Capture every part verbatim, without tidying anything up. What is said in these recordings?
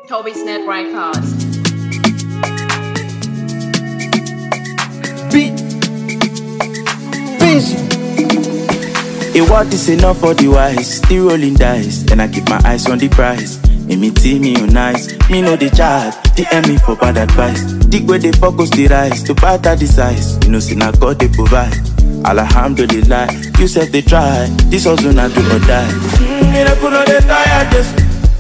Toby's Net Records. Beat. Busy. A word is enough for the wise. Still rolling dice, and I keep my eyes on the prize. Make me see me on nice. Me know the charge. D M me for bad advice. Dig where they focus the rise. To better the size. You know, see now God they provide. Alhamdulillah, you said they try. This also not do or die. Miracle no they tired just.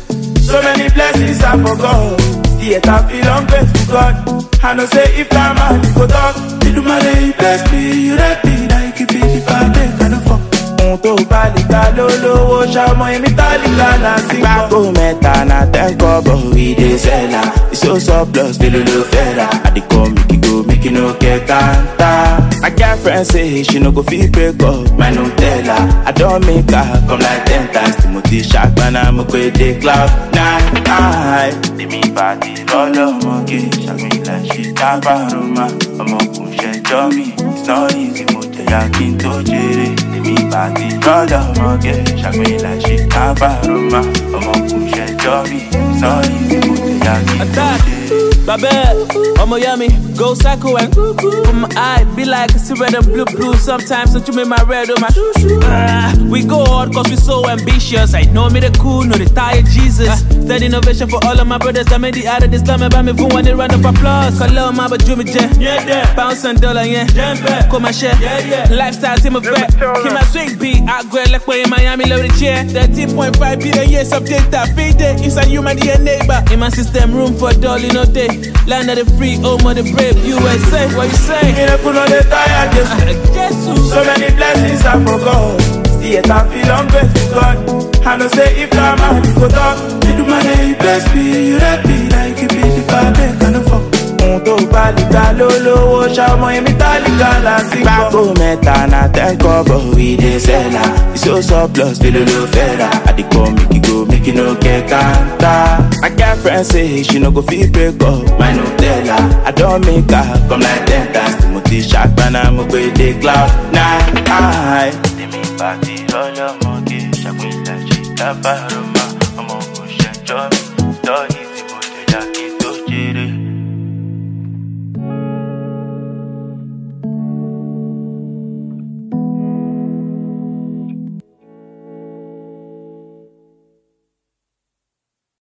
So many blessings I forgot. Still I feel ungrateful God. I know say if I'm out, you go talk. You do my day, bless me. You let me like you be the father. Kind of fuck. To balika lolo, shamo imitalika na singo. Bako meta na tenko, but we dey sella. It's so surplus, the lolo fella. I dey come make you go, make you no get kanta. My girlfriend say she no go fit break up, my no tell her. I don't make her come like ten times. Timothy Shark, man, I'm a great day club. Nine, nine. They me party, lolo, monkey. Shark me like she tap aroma. I'm a push dummy. It's not easy, mote yakin to jere. They me party, lolo, monkey. Shark me like she tap aroma. I'm a push dummy. It's not easy, mote yakin to jere. Baby, I'm Miami, go psycho and from my eye, be like a silver and blue blue. Sometimes don't you make my red or my uh, we go hard cause we so ambitious. I know me the cool, know the tired Jesus. uh, Steady innovation for all of my brothers that made the out of this time about me for one round of applause. Call love my but Jimmy J, yeah, yeah. Bounce and dollar, yeah, yeah. Call my share, yeah, yeah. Lifestyle team of vet, keep my swing beat. I go like way in Miami, love the chair. thirteen point five billion years of data, feed it inside you, my dear neighbor. In my system, room for a dolly, no day. Land of the free, home of the brave, U S A, what you say? Miracle no they tired just. So many blessings I forgot. Still I feel ungrateful God. I know say if I'm out, you go talk. You do my day, bless me. You let me like you be the father, kind of fuck. To balika lolo, shamo imitalika na singo. Bako meta na tenko, but we dey sella. It's so surplus, the lolo fella. I dey come make you go, make you no get kanta. My girlfriend say she no go fit break up, my no tell her. I don't make her come like ten times. Timothy Shark, man, I'm a great day cloud. Nine, nine. They me party, lolo, monkey. Shark me like she tap aroma.